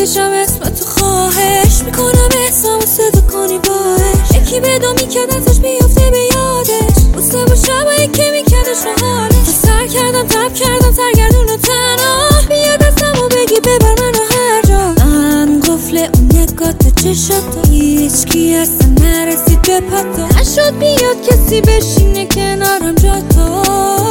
میکشم اسم تو، خواهش میکنم اسممو صدا کنی باش. یکی بدو میکرد ازش بیفته به یادش، بوسه با شبایی که میکردش رو حالش. سر کردم تب کردم سرگردون و تنها، بیا دستمو بگی ببر منو هر جا. من قفل اون نگاه تو چشات، هیچکی اصلا نرسید به پتا. نشد بیاد کسی بشینه کنارم جا تو.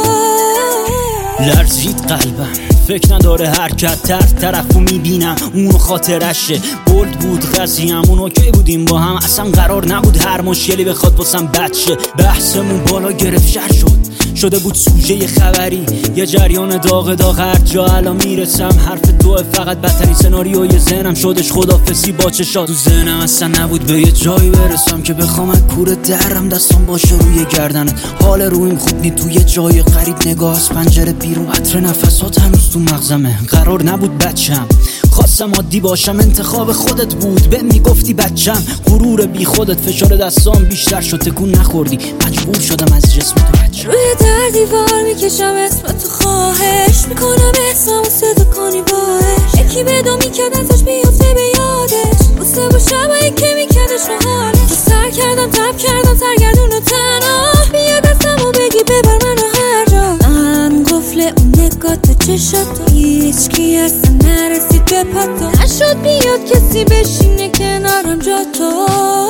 لرزید قلبم، فکر نداره حرکت، طرفو میبینم اونو خاطرشه. بولد بود قضیه‌مون، اون اوکی بودیم با هم، اصلا قرار نبود هر مشکلی بخواد واسم بد شه. بحثمون بالا گرفت شر شده بود سوژه خبری، یه جریان داغ هر جا الان میرسم. حرف تو فقط بدترین سناریوی ذهنم شدش، خدافظی با چشات. تو ذهنم اصلا نبود به یه جایی برسم که بخوام از کوره درم دستم باشه روی گردنت. حال رویم خوب نی، تو یه جای غریب نگاه از پنجره بیرون، عطر نفسات هنوز تو مغزمه. قرار نبود بچم، خواستم عادی باشم، انتخاب خودت بود. به میگفتی بچم، غرور بی خودت، فشار دستام بیشتر شد، تکون نخوردی، مجبور شدم از جسم تو بچم. روی در دیوار میکشم اسم تو، خواهش میکنم اسممو صدا کنی باش. یکی بدو میکرد ازش بیفته به یادش، بوسه با شبایی که میکردش رو حالش. سر کردم تب کردم سرگردون و تنها، بیا دستمو بگی ببر منو هر جا. من قفل اون نگاه تو چشات، هیچکی اصلا نرسید به پتا. نشد بیاد کسی بشینه کنارم جا تو.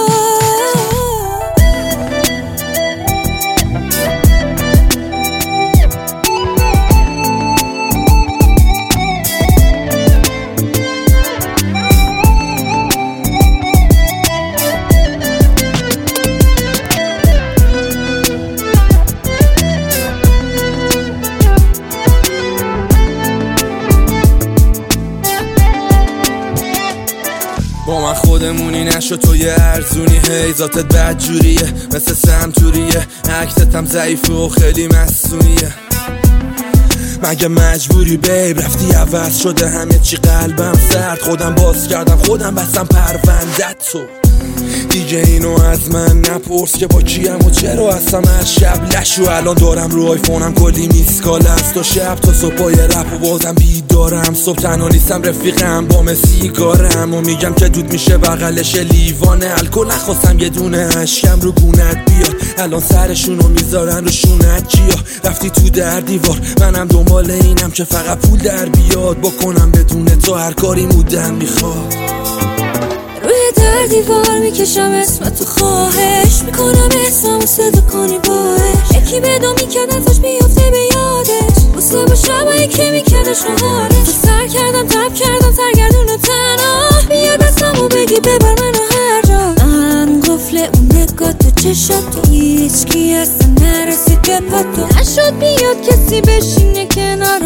با من خودمونی نشو، تو یه ارزونی، هی ذاتت بدجوریه مثل سمتوریه، عکست هم ضعیفه و خیلی مصونیه. مگه مجبوری بیب، رفتی عوض شده همه چی، قلبم سرد، خودم باز کردم خودم بستم پروندت. تو دیگه اینو از من نپرس که با کیم و چرا هستم از شب لشو. الان دارم رو آیفونم کلی میسکال است، تا شب تا صبح پای رپ و بازم بیدارم. صبح تنها نیستم رفیقم با سیگارم، و میگم که دود میشه بغلش لیوانه الکل. نخواستم یه دونه اشکم رو گونت بیاد، الان سرشونو میذارن رو شونت جیا. رفتی تو در دیوار، منم دنبال اینم که فقط پول در بیاد، بکنم بدون تو هر کاری مودم میخواد. روی در دیوار میکشم اسم تو، خواهش میکنم اسممو صدا کنی باش. یکی بدو میکرد ازش بیفته به یادش، بوسه با شبایی که میکردش رو حالش. سر کردم تب کردم سرگردون و تنها، بیا دستمو بگی ببر منو هر جا. من قفل اون نگاه تو چشات، هیچکی اصلا نرسید به پتا. نشد بیاد کسی بشینه کنار